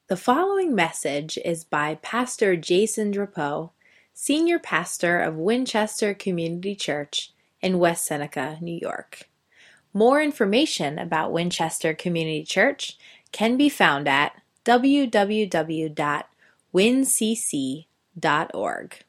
The following message is by Pastor Jason Drapeau, Senior Pastor of Winchester Community Church in West Seneca, New York. More information about Winchester Community Church can be found at www.wincc.org.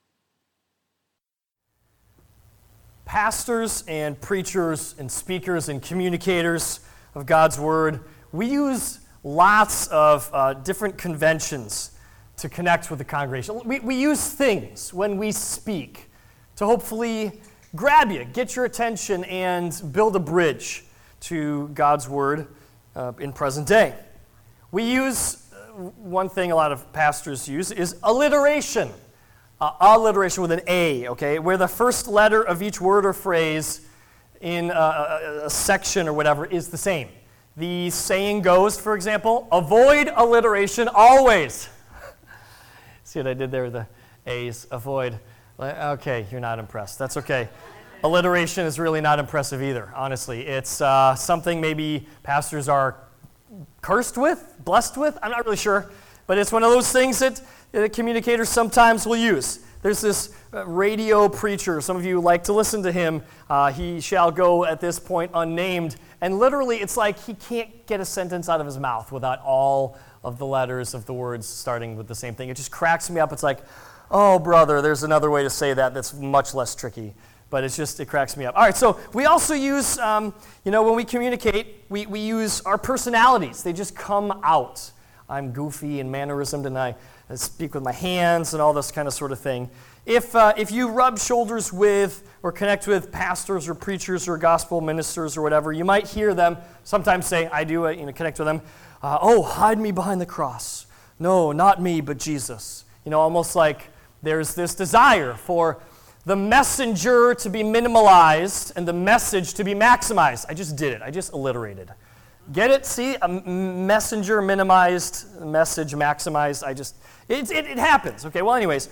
Pastors and preachers and speakers and communicators of God's Word, we use lots of different conventions to connect with the congregation. We use things when we speak to hopefully grab you, get your attention, and build a bridge to God's Word in present day. We use, one thing a lot of pastors use is alliteration. Alliteration with an A, okay, where the first letter of each word or phrase in a section or whatever is the same. The saying goes, for example, avoid alliteration always. See what I did there with the A's? Avoid. Okay, you're not impressed. That's okay. Alliteration is really not impressive either, honestly. It's something maybe pastors are cursed with, blessed with, I'm not really sure. But it's one of those things that communicators sometimes will use. There's this radio preacher. Some of you like to listen to him. He shall go at this point unnamed. And literally, it's like he can't get a sentence out of his mouth without all of the letters of the words starting with the same thing. It just cracks me up. It's like, oh, brother, there's another way to say that that's much less tricky. But it cracks me up. All right, so we also use, when we communicate, we use our personalities. They just come out. I'm goofy and mannerism, and I speak with my hands and all this kind of sort of thing. If you rub shoulders with or connect with pastors or preachers or gospel ministers or whatever, you might hear them sometimes say, I do, connect with them, oh, hide me behind the cross. No, not me, but Jesus. Almost like there's this desire for the messenger to be minimalized and the message to be maximized. I just did it. I just alliterated. Get it? See? A messenger minimized, message maximized. It happens. Okay, well, anyways,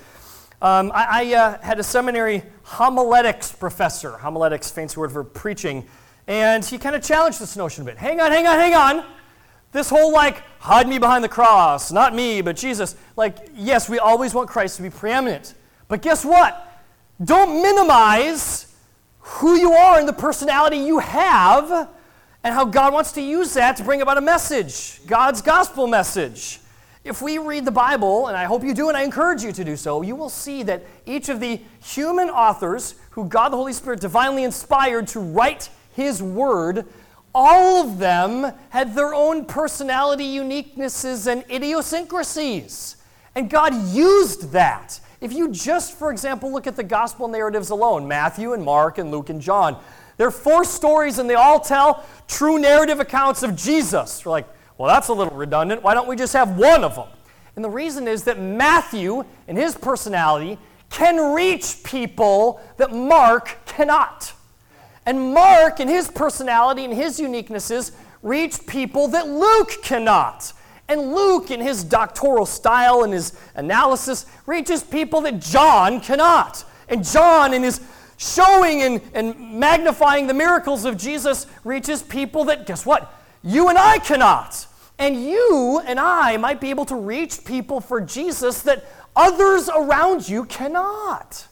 I had a seminary homiletics professor. Homiletics, fancy word for preaching. And he kind of challenged this notion a bit. Hang on. This whole, hide me behind the cross. Not me, but Jesus. Yes, we always want Christ to be preeminent. But guess what? Don't minimize who you are and the personality you have and how God wants to use that to bring about a message, God's gospel message. If we read the Bible, and I hope you do, and I encourage you to do so, you will see that each of the human authors who God the Holy Spirit divinely inspired to write His Word, all of them had their own personality, uniquenesses, and idiosyncrasies. And God used that. If you just, for example, look at the gospel narratives alone, Matthew and Mark and Luke and John, there are 4 stories, and they all tell true narrative accounts of Jesus. We're like, well, that's a little redundant. Why don't we just have one of them? And the reason is that Matthew, in his personality, can reach people that Mark cannot. And Mark, in his personality and his uniquenesses, reached people that Luke cannot. And Luke, in his doctoral style and his analysis, reaches people that John cannot. And John, in his showing and magnifying the miracles of Jesus, reaches people that, guess what? You and I cannot. And you and I might be able to reach people for Jesus that others around you cannot.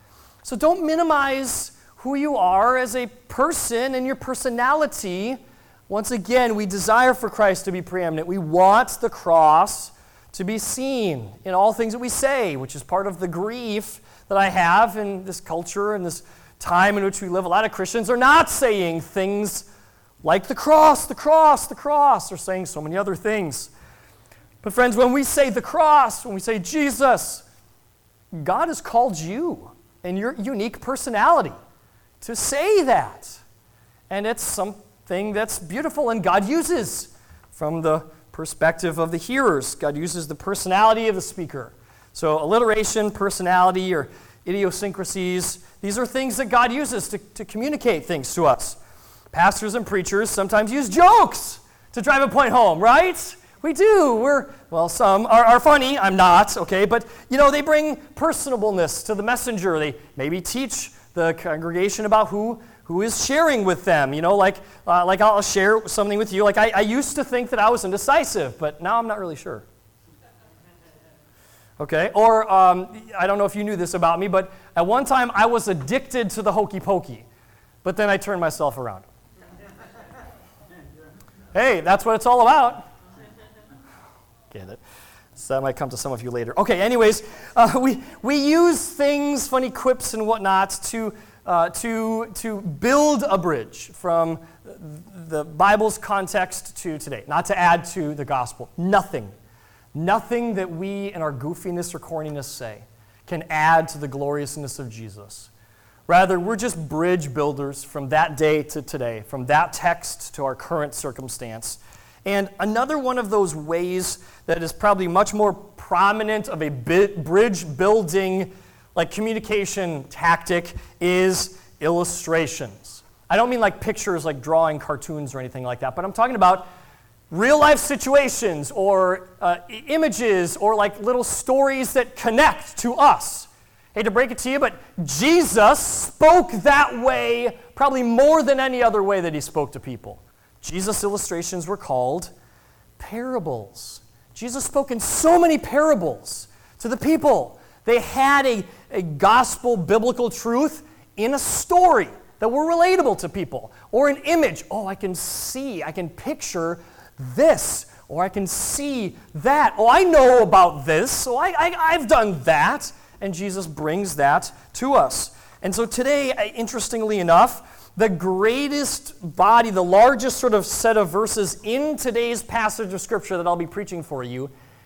So don't minimize who you are as a person and your personality. Once again, we desire for Christ to be preeminent. We want the cross to be seen in all things that we say, which is part of the grief that I have in this culture and this time in which we live. A lot of Christians are not saying things like the cross, the cross, the cross. They're saying so many other things. But friends, when we say the cross, when we say Jesus, God has called you and your unique personality to say that. And it's something that's beautiful, and God uses from the perspective of the hearers. God uses the personality of the speaker. So alliteration, personality, or idiosyncrasies, these are things that God uses to communicate things to us. Pastors and preachers sometimes use jokes to drive a point home, right? We do. Some are funny. I'm not, okay? But, they bring personableness to the messenger. They maybe teach the congregation about who who is sharing with them. Like I'll share something with you. Like I used to think that I was indecisive, but now I'm not really sure. Okay, or I don't know if you knew this about me, but at one time I was addicted to the hokey pokey, but then I turned myself around. Hey, that's what it's all about. Get it? So that might come to some of you later. Okay, anyways, we use things, funny quips and whatnot, to build a bridge from the Bible's context to today, not to add to the gospel. Nothing that we in our goofiness or corniness say can add to the gloriousness of Jesus. Rather, we're just bridge builders from that day to today, from that text to our current circumstance. And another one of those ways that is probably much more prominent of a bridge building, like communication tactic, is illustrations. I don't mean like pictures, like drawing cartoons or anything like that, but I'm talking about real life situations or images or like little stories that connect to us. Hate to break it to you, but Jesus spoke that way probably more than any other way that he spoke to people. Jesus' illustrations were called parables. Jesus spoke in so many parables to the people. They had a gospel biblical truth in a story that were relatable to people, or an image. Oh, I can picture this, or I can see that. Oh, I know about this, so I've done that. And Jesus brings that to us. And so today, interestingly enough, the greatest body, the largest sort of set of verses in today's passage of Scripture that I'll be preaching for you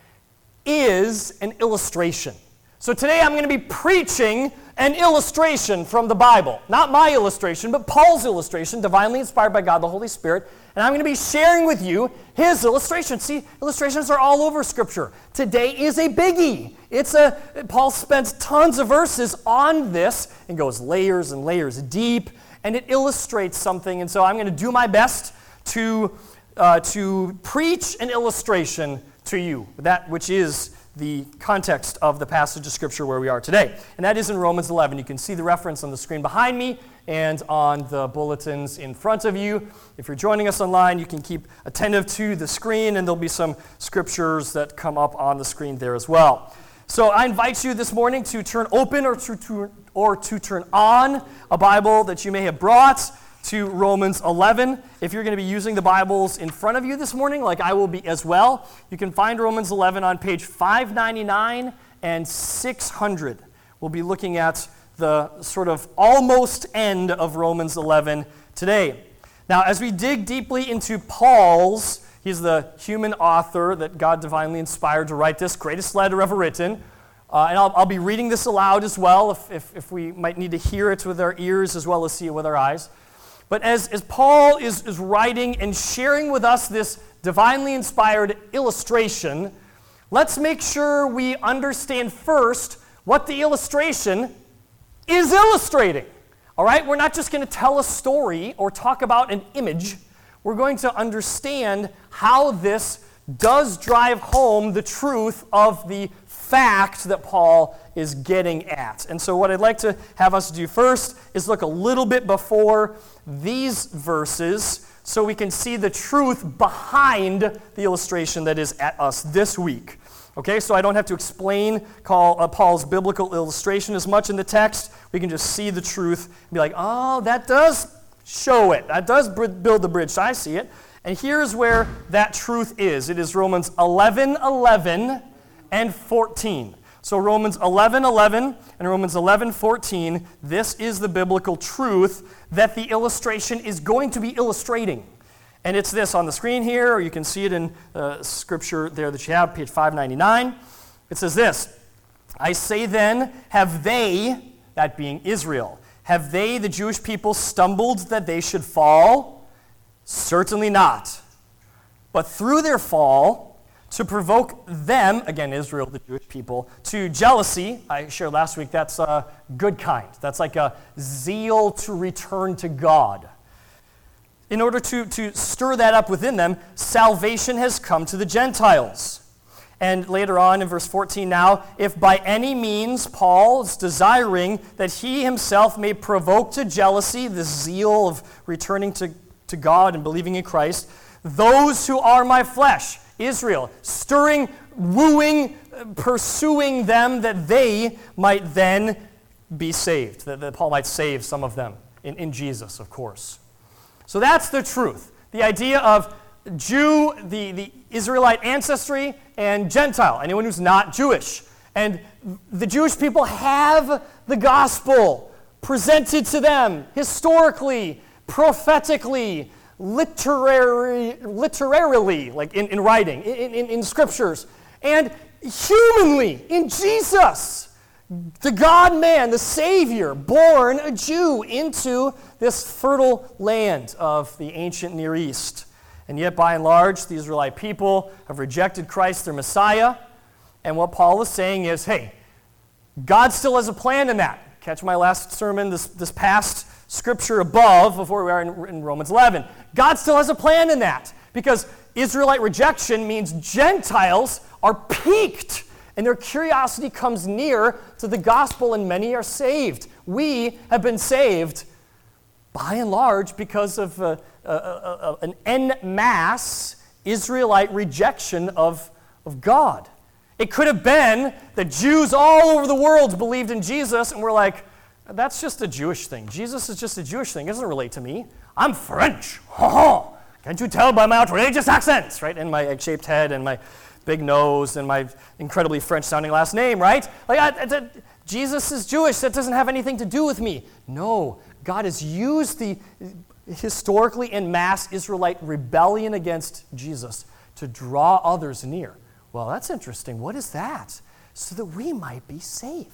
is an illustration. So today I'm going to be preaching an illustration from the Bible. Not my illustration, but Paul's illustration, divinely inspired by God the Holy Spirit. And I'm going to be sharing with you his illustration. See, illustrations are all over Scripture. Today is a biggie. Paul spends tons of verses on this and goes layers and layers deep, and it illustrates something. And so I'm going to do my best to preach an illustration to you, that which is the context of the passage of Scripture where we are today. And that is in Romans 11. You can see the reference on the screen behind me and on the bulletins in front of you. If you're joining us online, you can keep attentive to the screen, and there'll be some scriptures that come up on the screen there as well. So I invite you this morning to turn open or to turn on a Bible that you may have brought to Romans 11. If you're going to be using the Bibles in front of you this morning, like I will be as well, you can find Romans 11 on page 599 and 600. We'll be looking at the sort of almost end of Romans 11 today. Now, as we dig deeply into he's the human author that God divinely inspired to write this greatest letter ever written. And I'll be reading this aloud as well if we might need to hear it with our ears as well as see it with our eyes. But as Paul is writing and sharing with us this divinely inspired illustration, let's make sure we understand first what the illustration is illustrating. All right? We're not just going to tell a story or talk about an image. We're going to understand how this does drive home the truth of the fact that Paul is getting at. And so what I'd like to have us do first is look a little bit before these verses so we can see the truth behind the illustration that is at us this week. Okay, so I don't have to explain Paul's biblical illustration as much in the text. We can just see the truth and be like, oh, that does show it. That does build the bridge. So I see it. And here's where that truth is. It is Romans 11:11 and 14. So Romans 11:11 and Romans 11:14, this is the biblical truth that the illustration is going to be illustrating. And it's this on the screen here, or you can see it in scripture there that you have, page 599. It says this, I say then, have they, that being Israel, have they, the Jewish people, stumbled that they should fall? Certainly not. But through their fall, to provoke them, again, Israel, the Jewish people, to jealousy. I shared last week, that's a good kind. That's like a zeal to return to God. In order to stir that up within them, salvation has come to the Gentiles. And later on in verse 14 now, if by any means Paul is desiring that he himself may provoke to jealousy the zeal of returning to God and believing in Christ, those who are my flesh, Israel, stirring, wooing, pursuing them that they might then be saved, that Paul might save some of them in Jesus, of course. So that's the truth. The idea of Jew, the Israelite ancestry, and Gentile, anyone who's not Jewish. And the Jewish people have the gospel presented to them historically, prophetically, literarily, like in writing, in scriptures, and humanly in Jesus, the God-man, the Savior, born a Jew into this fertile land of the ancient Near East. And yet, by and large, the Israelite people have rejected Christ, their Messiah. And what Paul is saying is, hey, God still has a plan in that. Catch my last sermon, this past scripture above, before we are in Romans 11. God still has a plan in that. Because Israelite rejection means Gentiles are piqued, and their curiosity comes near to the gospel, and many are saved. We have been saved, by and large, because of an en masse Israelite rejection of God. It could have been that Jews all over the world believed in Jesus, and we're like, that's just a Jewish thing. Jesus is just a Jewish thing. It doesn't relate to me. I'm French. Can't you tell by my outrageous accents, right? And my egg-shaped head and my big nose and my incredibly French-sounding last name, right? Jesus is Jewish. That doesn't have anything to do with me. No, God has used the historically en masse Israelite rebellion against Jesus to draw others near. Well, that's interesting. What is that? So that we might be saved.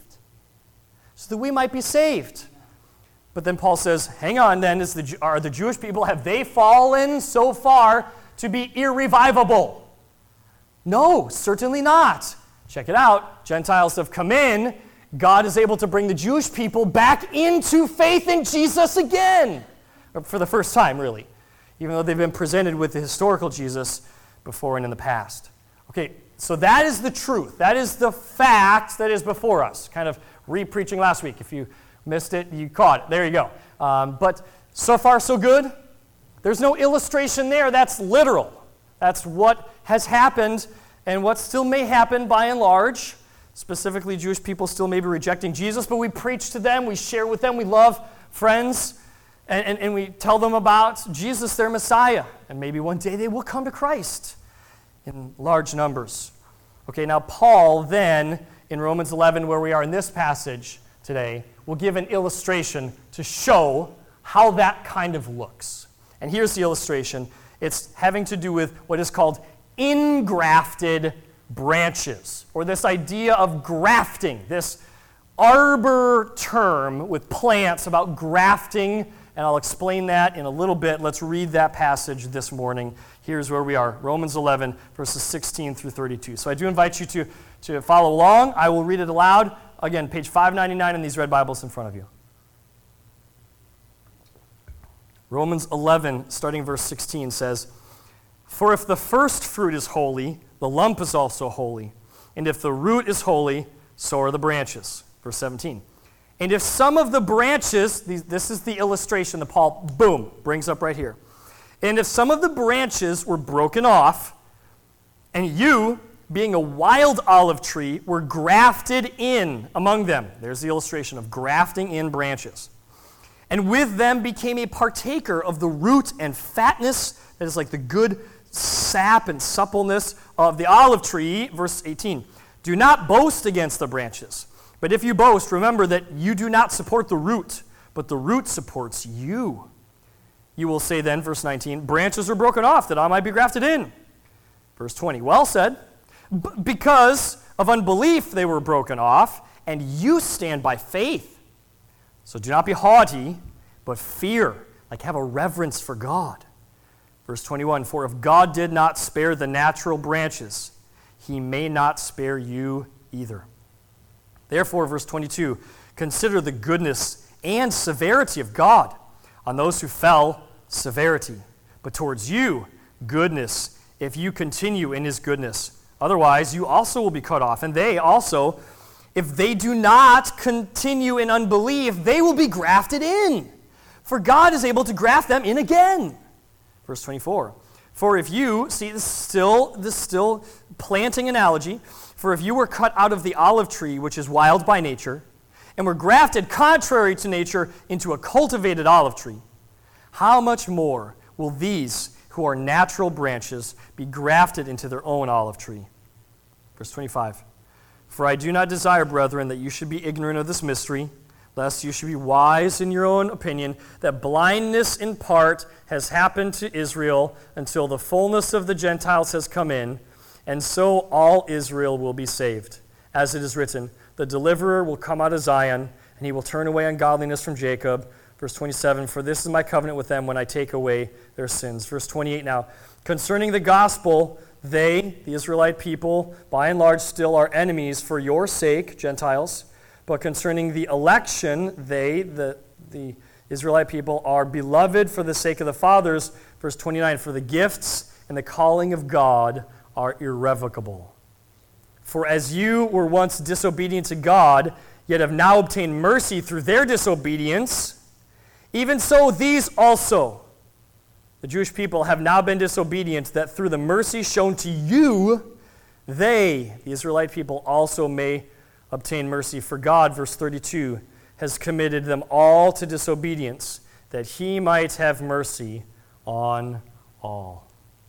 So that we might be saved. But then Paul says, hang on then, are the Jewish people, have they fallen so far to be irrevivable? No, certainly not. Check it out. Gentiles have come in. God is able to bring the Jewish people back into faith in Jesus again. For the first time, really. Even though they've been presented with the historical Jesus before and in the past. Okay, so that is the truth. That is the fact that is before us. Kind of re-preaching last week. If you missed it, you caught it. There you go. But so far, so good. There's no illustration there. That's literal. That's what has happened and what still may happen by and large. Specifically, Jewish people still may be rejecting Jesus, but we preach to them, we share with them, we love friends, and we tell them about Jesus, their Messiah. And maybe one day they will come to Christ in large numbers. Okay, now Paul then, in Romans 11, where we are in this passage today, will give an illustration to show how that kind of looks. And here's the illustration. It's having to do with what is called ingrafted branches, or this idea of grafting, this arbor term with plants about grafting, and I'll explain that in a little bit. Let's read that passage this morning. Here's where we are, Romans 11, verses 16 through 32. So I do invite you to follow along. I will read it aloud. Again, page 599 in these red Bibles in front of you. Romans 11, starting verse 16, says, "For if the first fruit is holy, the lump is also holy. And if the root is holy, so are the branches." Verse 17. "And if some of the branches," this is the illustration that Paul, boom, brings up right here. "And if some of the branches were broken off, and you, being a wild olive tree, were grafted in among them." There's the illustration of grafting in branches. "And with them became a partaker of the root and fatness," that is like the good sap and suppleness of the olive tree. Verse 18. "Do not boast against the branches. But if you boast, remember that you do not support the root, but the root supports you. You will say then," verse 19, "branches were broken off that I might be grafted in." Verse 20, "Well said. Because of unbelief they were broken off, and you stand by faith. So do not be haughty, but fear," like have a reverence for God. Verse 21, "For if God did not spare the natural branches, he may not spare you either. Therefore," verse 22, "consider the goodness and severity of God. On those who fell, severity. But towards you, goodness, if you continue in his goodness. Otherwise, you also will be cut off. And they also, if they do not continue in unbelief, they will be grafted in. For God is able to graft them in again. Verse 24. For if you, see this still planting analogy, for if you were cut out of the olive tree, which is wild by nature, and were grafted contrary to nature into a cultivated olive tree, how much more will these who are natural branches be grafted into their own olive tree? Verse 25. For I do not desire, brethren, that you should be ignorant of this mystery, lest you should be wise in your own opinion, that blindness in part has happened to Israel until the fullness of the Gentiles has come in, and so all Israel will be saved. As it is written, the deliverer will come out of Zion, and he will turn away ungodliness from Jacob. Verse 27, for this is my covenant with them when I take away their sins. Verse 28 now, concerning the gospel, they, the Israelite people, by and large still are enemies for your sake, Gentiles. But concerning the election, they, the Israelite people, are beloved for the sake of the fathers. Verse 29, for the gifts and the calling of God are irrevocable. For as you were once disobedient to God, yet have now obtained mercy through their disobedience, even so these also, the Jewish people, have now been disobedient, that through the mercy shown to you, they, the Israelite people, also may obtain mercy. For God, verse 32, has committed them all to disobedience, that he might have mercy on all.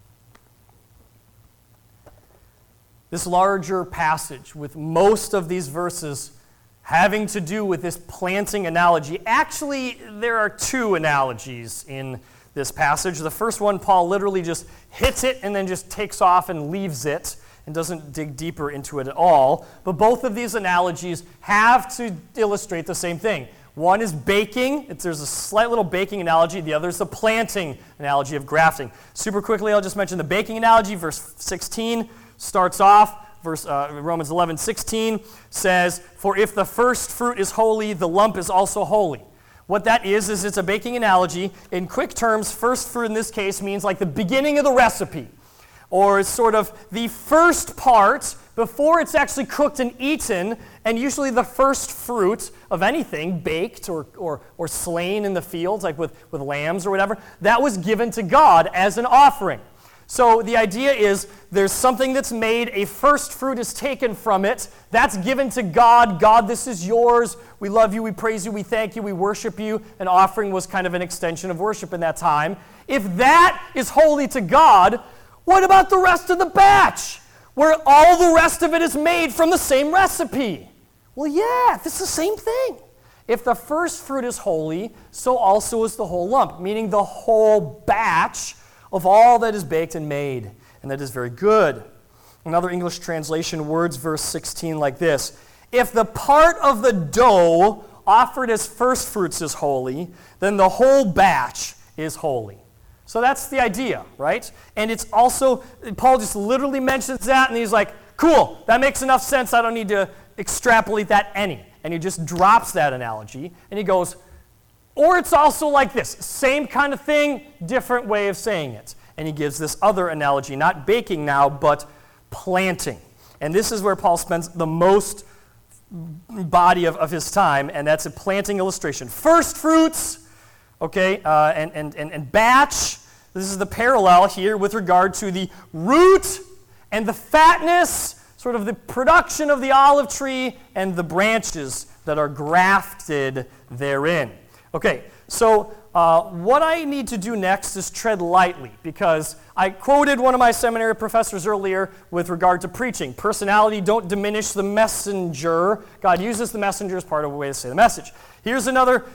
This larger passage, with most of these verses having to do with this planting analogy, actually there are two analogies in this passage. The first one, Paul literally just hits it and then just takes off and leaves it and doesn't dig deeper into it at all. But both of these analogies have to illustrate the same thing. One is baking. There's a slight little baking analogy. The other is the planting analogy of grafting. Super quickly, I'll just mention the baking analogy. Verse 16 starts off. Romans 11:16 says, for if the first fruit is holy, the lump is also holy. What that is it's a baking analogy. In quick terms, first fruit in this case means like the beginning of the recipe, or it's sort of the first part before it's actually cooked and eaten, and usually the first fruit of anything baked or slain in the fields, like with lambs or whatever, that was given to God as an offering. So the idea is there's something that's made, a first fruit is taken from it, that's given to God. God, this is yours. We love you, we praise you, we thank you, we worship you. An offering was kind of an extension of worship in that time. If that is holy to God, what about the rest of the batch, where all the rest of it is made from the same recipe? Well, yeah, this is the same thing. If the first fruit is holy, so also is the whole lump, meaning the whole batch of all that is baked and made, and that is very good. Another English translation words verse 16 like this: if the part of the dough offered as first fruits is holy, then the whole batch is holy. So that's the idea, right? And it's also, Paul just literally mentions that, and he's like, cool, that makes enough sense, I don't need to extrapolate that any. And he just drops that analogy, and he goes, or it's also like this, same kind of thing, different way of saying it. And he gives this other analogy, not baking now, but planting. And this is where Paul spends the most body of his time, and that's a planting illustration. First fruits, okay, and batch. This is the parallel here with regard to the root and the fatness, sort of the production of the olive tree, and the branches that are grafted therein. Okay, so what I need to do next is tread lightly, because I quoted one of my seminary professors earlier with regard to preaching. Personality, don't diminish the messenger. God uses the messenger as part of a way to say the message. Here's another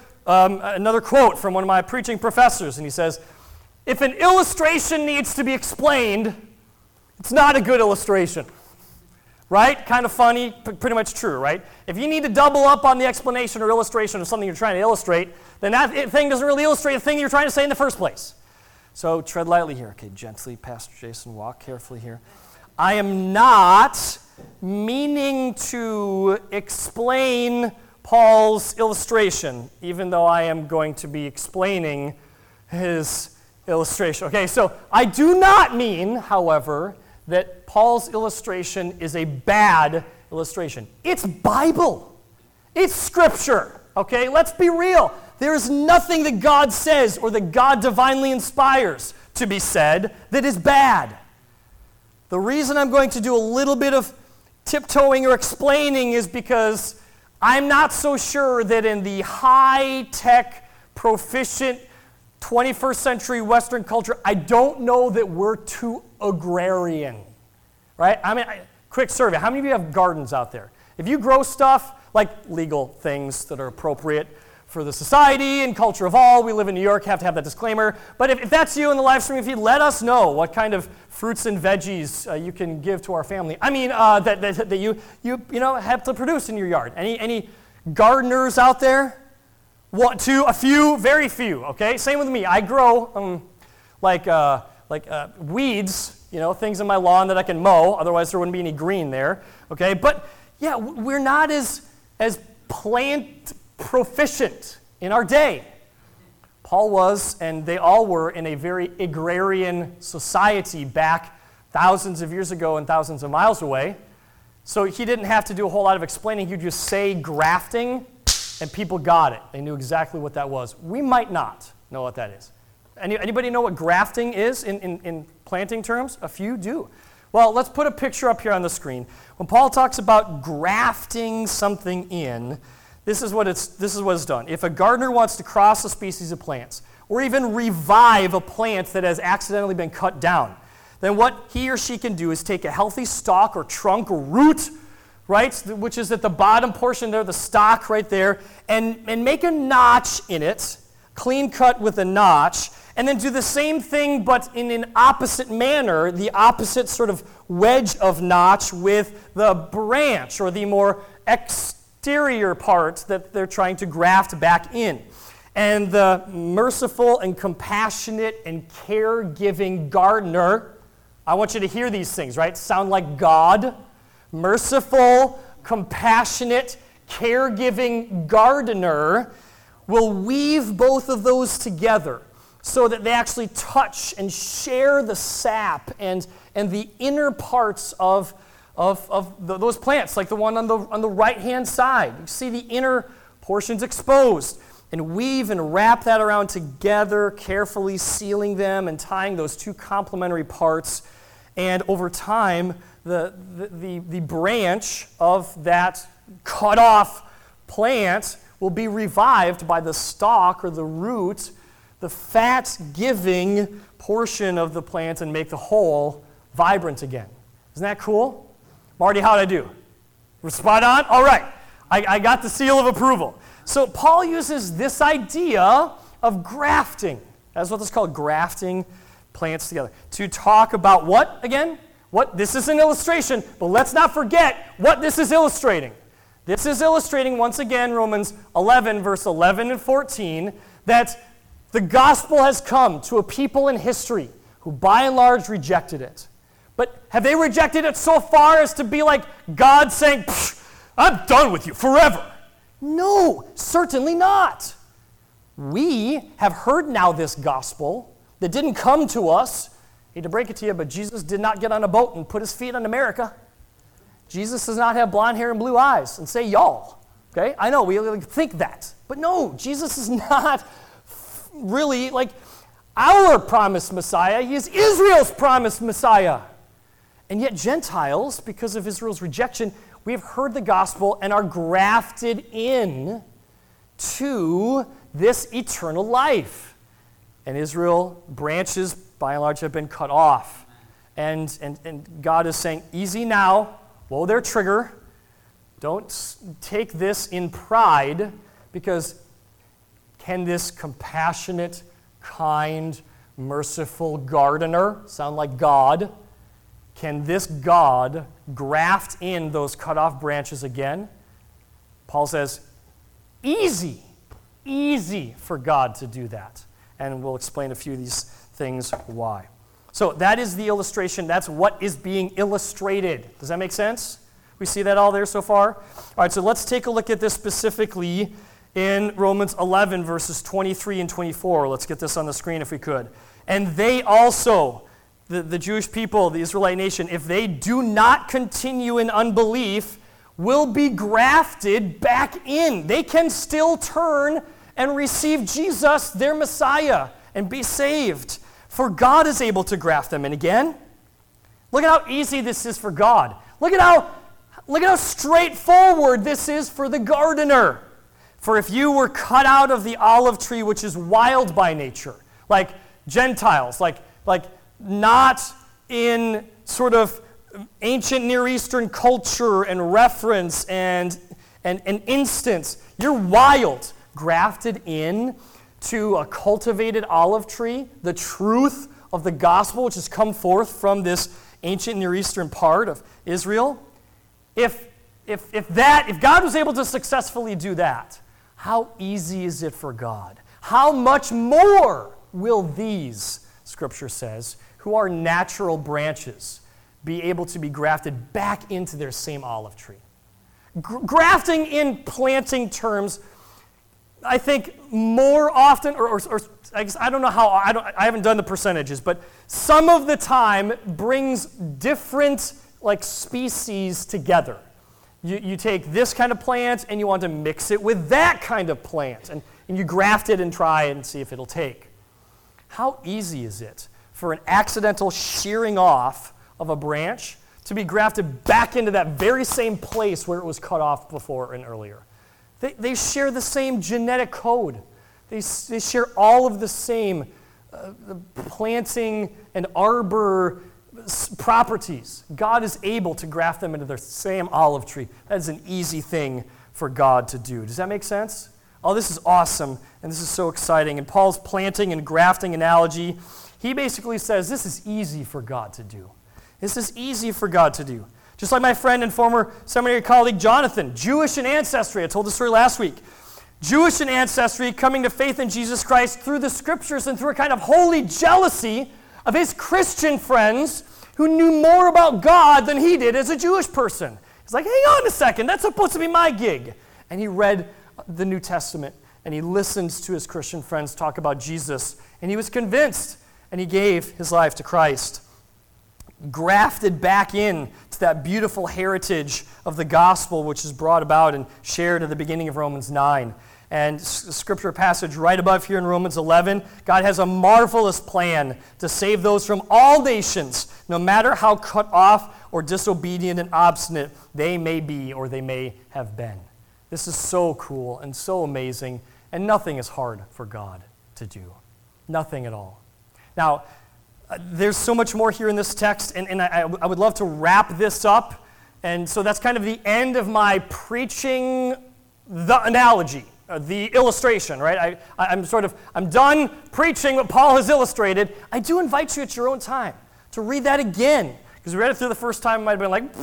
quote from one of my preaching professors, and he says, if an illustration needs to be explained, it's not a good illustration. Right? Kind of funny, pretty much true, right? If you need to double up on the explanation or illustration of something you're trying to illustrate, then that thing doesn't really illustrate the thing you're trying to say in the first place. So tread lightly here. Okay, gently, Pastor Jason, walk carefully here. I am not meaning to explain Paul's illustration, even though I am going to be explaining his illustration. Okay, so I do not mean, however, that Paul's illustration is a bad illustration. It's Bible. It's Scripture, okay? Let's be real. There is nothing that God says or that God divinely inspires to be said that is bad. The reason I'm going to do a little bit of tiptoeing or explaining is because I'm not so sure that in the high-tech, proficient 21st century Western culture, I don't know that we're too agrarian, right? I mean, quick survey. How many of you have gardens out there? If you grow stuff, like legal things that are appropriate for the society and culture of all, we live in New York, have to have that disclaimer. But if that's you in the live streaming feed, let us know what kind of fruits and veggies you can give to our family. I mean, that you have to produce in your yard. Any gardeners out there? One, two, a few, very few. Okay, same with me. I grow weeds, things in my lawn that I can mow. Otherwise, there wouldn't be any green there. Okay, but yeah, we're not as plant proficient in our day. Paul was, and they all were, in a very agrarian society back thousands of years ago and thousands of miles away. So he didn't have to do a whole lot of explaining. He'd just say grafting, and people got it. They knew exactly what that was. We might not know what that is. Anybody know what grafting is in planting terms? A few do. Well, let's put a picture up here on the screen. When Paul talks about grafting something in, this is what it's done. If a gardener wants to cross a species of plants, or even revive a plant that has accidentally been cut down, then what he or she can do is take a healthy stalk or trunk or root, right, which is at the bottom portion there, the stalk right there, and make a notch in it, clean cut with a notch, and then do the same thing but in an opposite manner, the opposite sort of wedge of notch with the branch or the more exterior part that they're trying to graft back in. And the merciful and compassionate and caregiving gardener, I want you to hear these things, right? Sound like God. Merciful, compassionate, caregiving gardener will weave both of those together so that they actually touch and share the sap and the inner parts of those plants, like the one on the right-hand side. You see the inner portions exposed, and weave and wrap that around together, carefully sealing them and tying those two complementary parts. And over time, the branch of that cut-off plant will be revived by the stalk or the root, the fat-giving portion of the plant, and make the whole vibrant again. Isn't that cool? Marty, how'd I do? We're spot on? All right. I got the seal of approval. So Paul uses this idea of grafting. That's what it's called, grafting plants together. To talk about what, again? This is an illustration, but let's not forget what this is illustrating. This is illustrating, once again, Romans 11, verse 11 and 14, that the gospel has come to a people in history who by and large rejected it. But have they rejected it so far as to be like God saying, I'm done with you forever? No, certainly not. We have heard now this gospel that didn't come to us. I hate to break it to you, but Jesus did not get on a boat and put his feet on America. Jesus does not have blonde hair and blue eyes and say y'all. Okay? I know, we think that. But no, Jesus is not really like our promised Messiah. He is Israel's promised Messiah. And yet Gentiles, because of Israel's rejection, we have heard the gospel and are grafted in to this eternal life. And Israel branches, by and large, have been cut off. And God is saying, easy now, blow their trigger. Don't take this in pride, because can this compassionate, kind, merciful gardener, sound like God, can this God graft in those cut-off branches again? Paul says, easy for God to do that. And we'll explain a few of these things why. So that is the illustration. That's what is being illustrated. Does that make sense? We see that all there so far? All right, so let's take a look at this specifically in Romans 11, verses 23 and 24. Let's get this on the screen if we could. And they also, the Jewish people, the Israelite nation, if they do not continue in unbelief, will be grafted back in. They can still turn and receive Jesus, their Messiah, and be saved. For God is able to graft them in again. Look at how easy this is for God. Look at how straightforward this is for the gardener. For if you were cut out of the olive tree, which is wild by nature, like Gentiles, like not in sort of ancient Near Eastern culture and reference and instance, you're wild, grafted in to a cultivated olive tree, the truth of the gospel which has come forth from this ancient Near Eastern part of Israel. If God was able to successfully do that, how easy is it for God? How much more will these, Scripture says, who are natural branches, be able to be grafted back into their same olive tree? Grafting in planting terms, I think more often, or I guess I don't know how, I haven't done the percentages, but some of the time brings different species together. You take this kind of plant and you want to mix it with that kind of plant, and you graft it and try and see if it'll take. How easy is it for an accidental shearing off of a branch to be grafted back into that very same place where it was cut off before and earlier? They share the same genetic code. They share all of the same planting and arbor properties. God is able to graft them into their same olive tree. That is an easy thing for God to do. Does that make sense? Oh, this is awesome, and this is so exciting. And Paul's planting and grafting analogy, he basically says this is easy for God to do. This is easy for God to do. Just like my friend and former seminary colleague Jonathan, Jewish in ancestry. I told the story last week. Jewish in ancestry, coming to faith in Jesus Christ through the Scriptures and through a kind of holy jealousy of his Christian friends who knew more about God than he did as a Jewish person. He's like, hang on a second, that's supposed to be my gig. And he read the New Testament, and he listened to his Christian friends talk about Jesus, and he was convinced, and he gave his life to Christ. Grafted back in to that beautiful heritage of the gospel which is brought about and shared at the beginning of Romans 9. And scripture passage right above here in Romans 11, God has a marvelous plan to save those from all nations, no matter how cut off or disobedient and obstinate they may be or they may have been. This is so cool and so amazing, and nothing is hard for God to do. Nothing at all. Now, there's so much more here in this text, and I would love to wrap this up. And so that's kind of the end of my preaching the analogy, the illustration, right? I'm done preaching what Paul has illustrated. I do invite you at your own time to read that again, because we read it through the first time, it might have been like,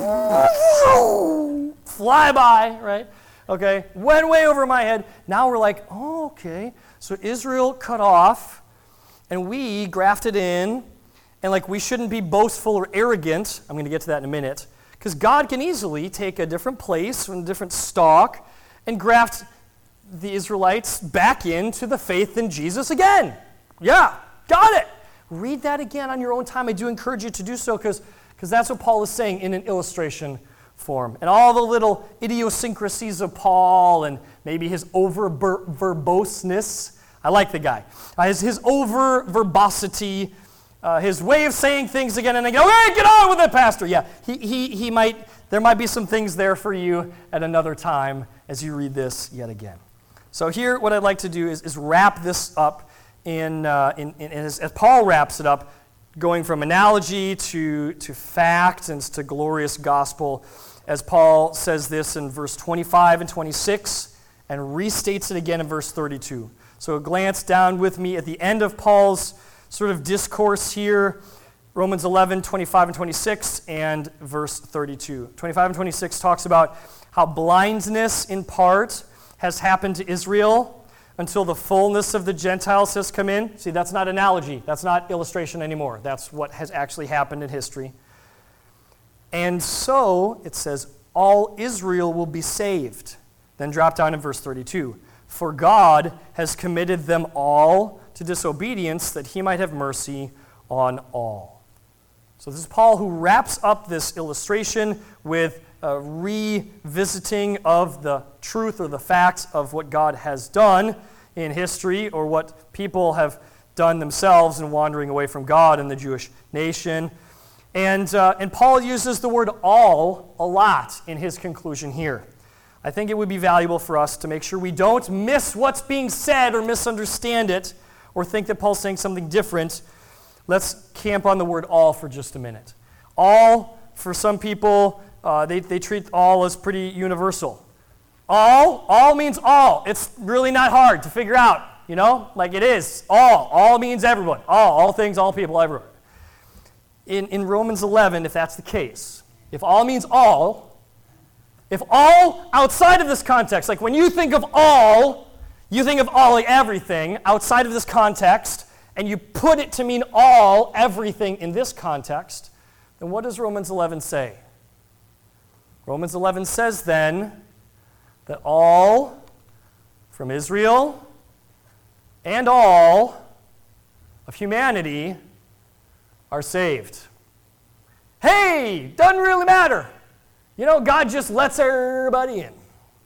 fly by, right? Okay, went way over my head. Now we're like, oh, okay, so Israel cut off, and we grafted in, and we shouldn't be boastful or arrogant. I'm going to get to that in a minute, because God can easily take a different place from a different stalk and graft the Israelites back into the faith in Jesus again. Yeah, got it. Read that again on your own time. I do encourage you to do so, because that's what Paul is saying in an illustration form. And all the little idiosyncrasies of Paul and maybe his over-verboseness. I like the guy. His over-verbosity, his way of saying things again and again. Okay, get on with it, Pastor. Yeah, there might be some things there for you at another time as you read this yet again. So here, what I'd like to do is wrap this up as Paul wraps it up, going from analogy to fact and to glorious gospel, as Paul says this in verse 25 and 26 and restates it again in verse 32. So glance down with me at the end of Paul's sort of discourse here, Romans 11, 25 and 26, and verse 32. 25 and 26 talks about how blindness in part has happened to Israel until the fullness of the Gentiles has come in. See, that's not analogy. That's not illustration anymore. That's what has actually happened in history. And so, it says, all Israel will be saved. Then drop down in verse 32. For God has committed them all to disobedience, that he might have mercy on all. So this is Paul who wraps up this illustration with a revisiting of the truth or the facts of what God has done in history, or what people have done themselves in wandering away from God in the Jewish nation. And Paul uses the word all a lot in his conclusion here. I think it would be valuable for us to make sure we don't miss what's being said or misunderstand it or think that Paul's saying something different. Let's camp on the word all for just a minute. All, for some people, they treat all as pretty universal. All means all. It's really not hard to figure out, like it is. All means everyone. All things, all people, everyone. In Romans 11, if that's the case, if all means all, if all outside of this context, like when you think of all like everything outside of this context, and you put it to mean all, everything in this context, then what does Romans 11 say? Romans 11 says then that all from Israel and all of humanity are saved. Hey, doesn't really matter. God just lets everybody in.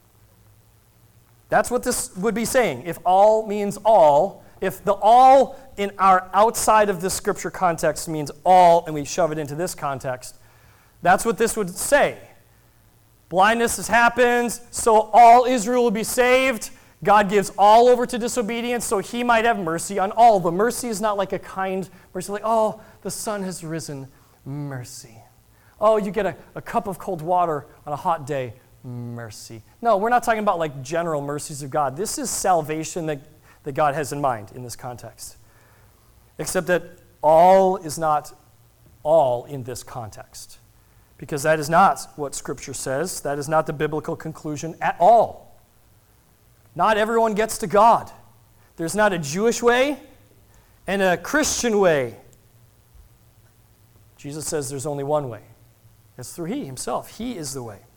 That's what this would be saying. If all means all, if the all in our outside of this scripture context means all, and we shove it into this context, that's what this would say. Blindness has happened, so all Israel will be saved. God gives all over to disobedience, so he might have mercy on all. The mercy is not like a kind mercy, like, oh, the sun has risen, mercy. Oh, you get a cup of cold water on a hot day, mercy. No, we're not talking about like general mercies of God. This is salvation that God has in mind in this context. Except that all is not all in this context. Because that is not what Scripture says. That is not the biblical conclusion at all. Not everyone gets to God. There's not a Jewish way and a Christian way. Jesus says there's only one way. It's through He Himself. He is the way.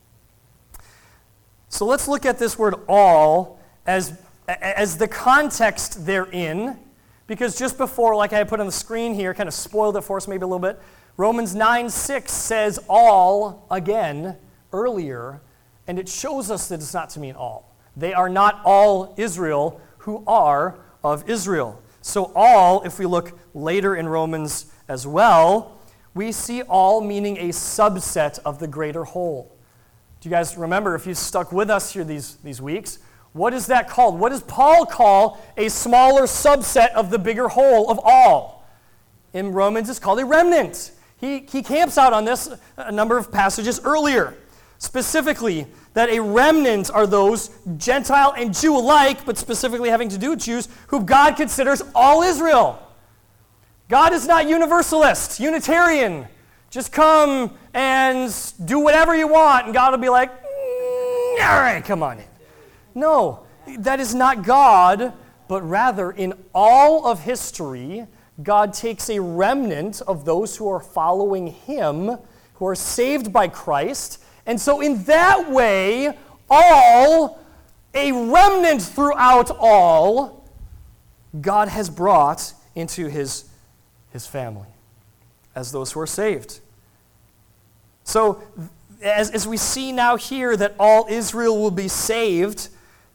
So let's look at this word all as the context therein, because just before, like I put on the screen here, kind of spoiled it for us maybe a little bit, Romans 9:6 says all again earlier, and it shows us that it's not to mean all. They are not all Israel who are of Israel. So all, if we look later in Romans as well, we see all meaning a subset of the greater whole. Do you guys remember, if you stuck with us here these weeks, what is that called? What does Paul call a smaller subset of the bigger whole of all? In Romans, it's called a remnant. He camps out on this a number of passages earlier. Specifically, that a remnant are those, Gentile and Jew alike, but specifically having to do with Jews, who God considers all Israel. God is not universalist, Unitarian. Just come and do whatever you want, and God will be like, all right, come on in. No, that is not God, but rather in all of history, God takes a remnant of those who are following Him, who are saved by Christ, and so in that way, all, a remnant throughout all, God has brought into His family as those who are saved. So as we see now here that all Israel will be saved,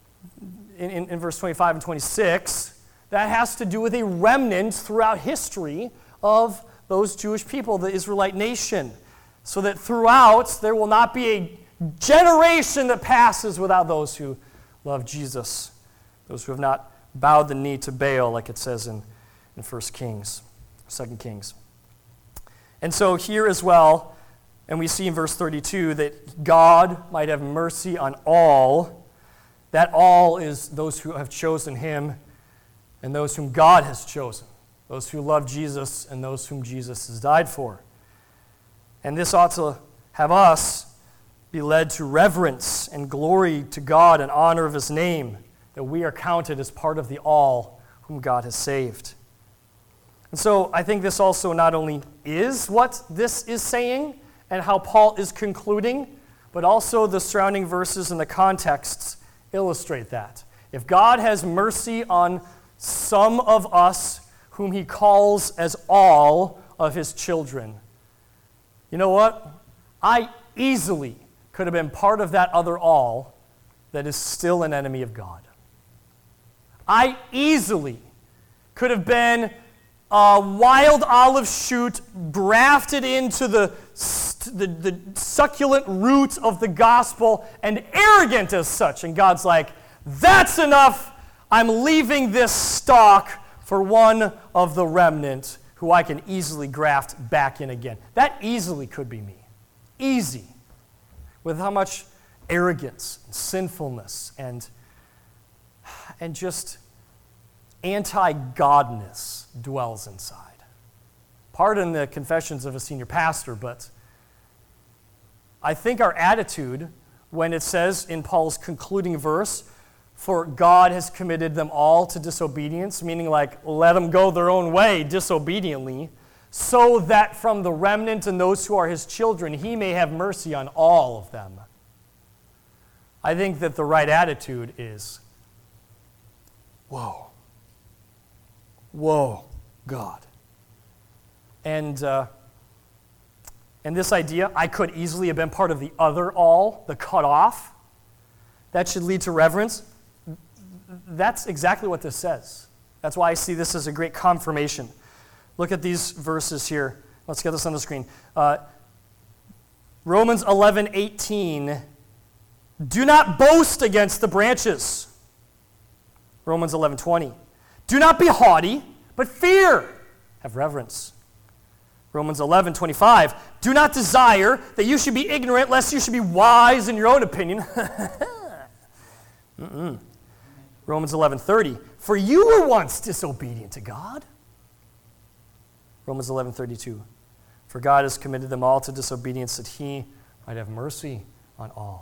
in verse 25 and 26, that has to do with a remnant throughout history of those Jewish people, the Israelite nation. So that throughout, there will not be a generation that passes without those who love Jesus, those who have not bowed the knee to Baal, like it says in 1 Kings, 2 Kings. And so here as well, and we see in verse 32 that God might have mercy on all. That all is those who have chosen Him and those whom God has chosen, those who love Jesus and those whom Jesus has died for. And this ought to have us be led to reverence and glory to God and honor of His name, that we are counted as part of the all whom God has saved. And so I think this also not only is what this is saying and how Paul is concluding, but also the surrounding verses and the contexts illustrate that. If God has mercy on some of us whom He calls as all of His children, You know what? I easily could have been part of that other all that is still an enemy of God. I easily could have been a wild olive shoot grafted into the succulent root of the gospel and arrogant as such. And God's like, that's enough. I'm leaving this stalk for one of the remnant who I can easily graft back in again. That easily could be me. Easy. With how much arrogance and sinfulness and just anti-godness dwells inside. Pardon the confessions of a senior pastor, but I think our attitude when it says in Paul's concluding verse, for God has committed them all to disobedience, meaning like let them go their own way disobediently, so that from the remnant and those who are his children, he may have mercy on all of them. I think that the right attitude is, whoa, God. And this idea, I could easily have been part of the other all, the cut off, that should lead to reverence. That's exactly what this says. That's why I see this as a great confirmation. Look at these verses here. Let's get this on the screen. Romans 11:18. Do not boast against the branches. Romans 11:20. Do not be haughty, but fear. Have reverence. Romans 11:25. Do not desire that you should be ignorant, lest you should be wise in your own opinion. Romans 11:30. For you were once disobedient to God. Romans 11:32. For God has committed them all to disobedience, that he might have mercy on all.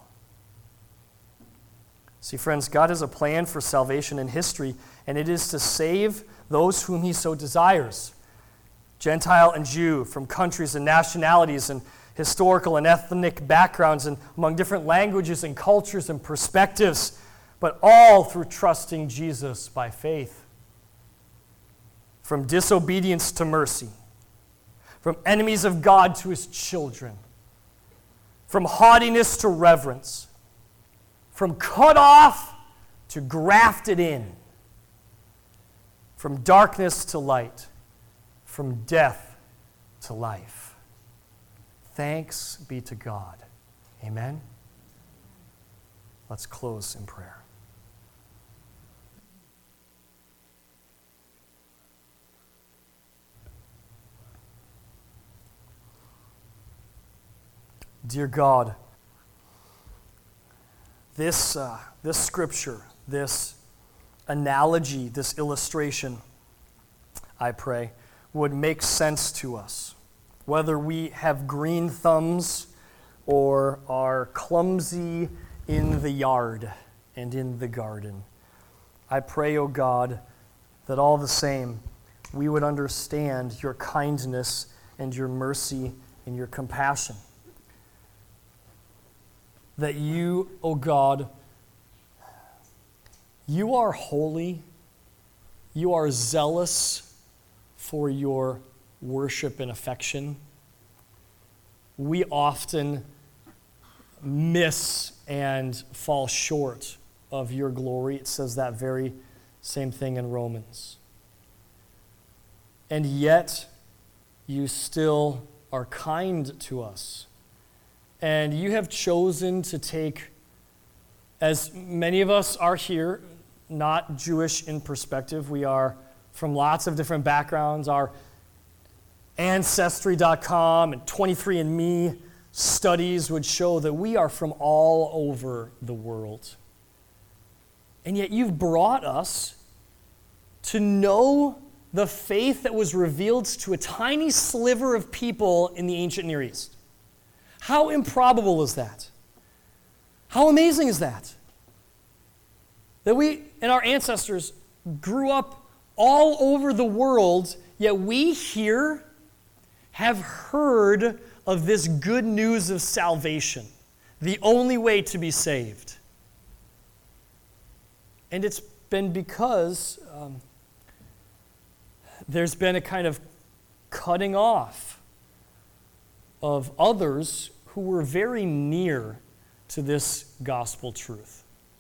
See, friends, God has a plan for salvation in history, and it is to save those whom he so desires. Gentile and Jew, from countries and nationalities and historical and ethnic backgrounds and among different languages and cultures and perspectives, but all through trusting Jesus by faith. From disobedience to mercy, from enemies of God to his children, from haughtiness to reverence, from cut off to grafted in, from darkness to light, from death to life. Thanks be to God. Amen. Let's close in prayer. Dear God, this scripture, this analogy, this illustration, I pray, would make sense to us. Whether we have green thumbs or are clumsy in the yard and in the garden. I pray, O God, that all the same, we would understand your kindness and your mercy and your compassion. That you, O God, you are holy, you are zealous for your worship and affection. We often miss and fall short of your glory. It says that very same thing in Romans. And yet, you still are kind to us. And you have chosen to take, as many of us are here, not Jewish in perspective. We are from lots of different backgrounds. Our Ancestry.com and 23andMe studies would show that we are from all over the world. And yet you've brought us to know the faith that was revealed to a tiny sliver of people in the ancient Near East. How improbable is that? How amazing is that? That we and our ancestors grew up all over the world, yet we here have heard of this good news of salvation, the only way to be saved. And it's been because there's been a kind of cutting off of others who were very near to this gospel truth.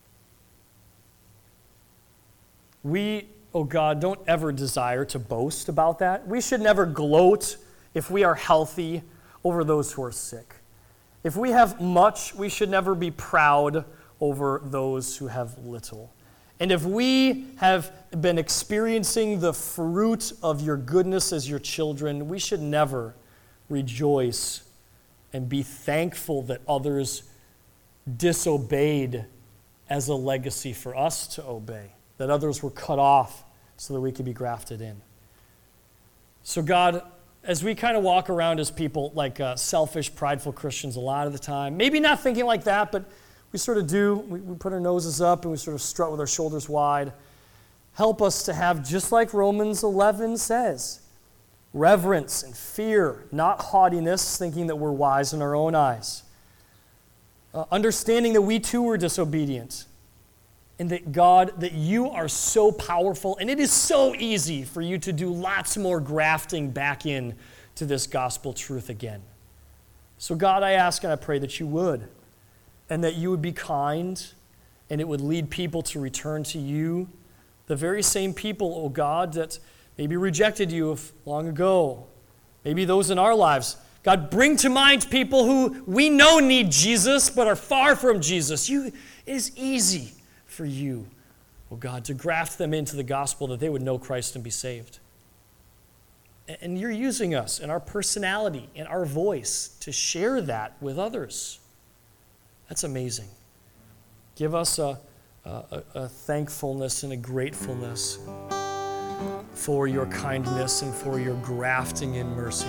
We, oh God, don't ever desire to boast about that. We should never gloat if we are healthy over those who are sick. If we have much, we should never be proud over those who have little. And if we have been experiencing the fruit of your goodness as your children, we should never rejoice and be thankful that others disobeyed as a legacy for us to obey, that others were cut off so that we could be grafted in. So God, as we kind of walk around as people like selfish, prideful Christians a lot of the time, maybe not thinking like that, but we sort of do. We put our noses up and we sort of strut with our shoulders wide. Help us to have, just like Romans 11 says, reverence and fear, not haughtiness, thinking that we're wise in our own eyes. Understanding that we too were disobedient. And that God, that you are so powerful, and it is so easy for you to do lots more grafting back in to this gospel truth again. So God, I ask and I pray that you would, and that you would be kind, and it would lead people to return to you, the very same people, oh God, that maybe rejected you long ago, maybe those in our lives. God, bring to mind people who we know need Jesus but are far from Jesus. It is easy for you, oh God, to graft them into the gospel that they would know Christ and be saved. And you're using us and our personality and our voice to share that with others. That's amazing. Give us a thankfulness and a gratefulness for your kindness and for your grafting in mercy.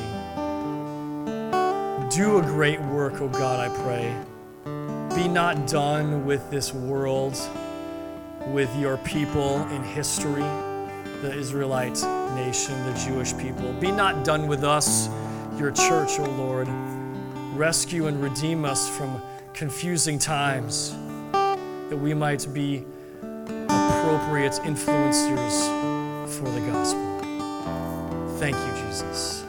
Do a great work, oh God, I pray. Be not done with this world, with your people in history, the Israelite nation, the Jewish people. Be not done with us, your church, O Lord. Rescue and redeem us from confusing times, that we might be appropriate influencers for the gospel. Thank you, Jesus.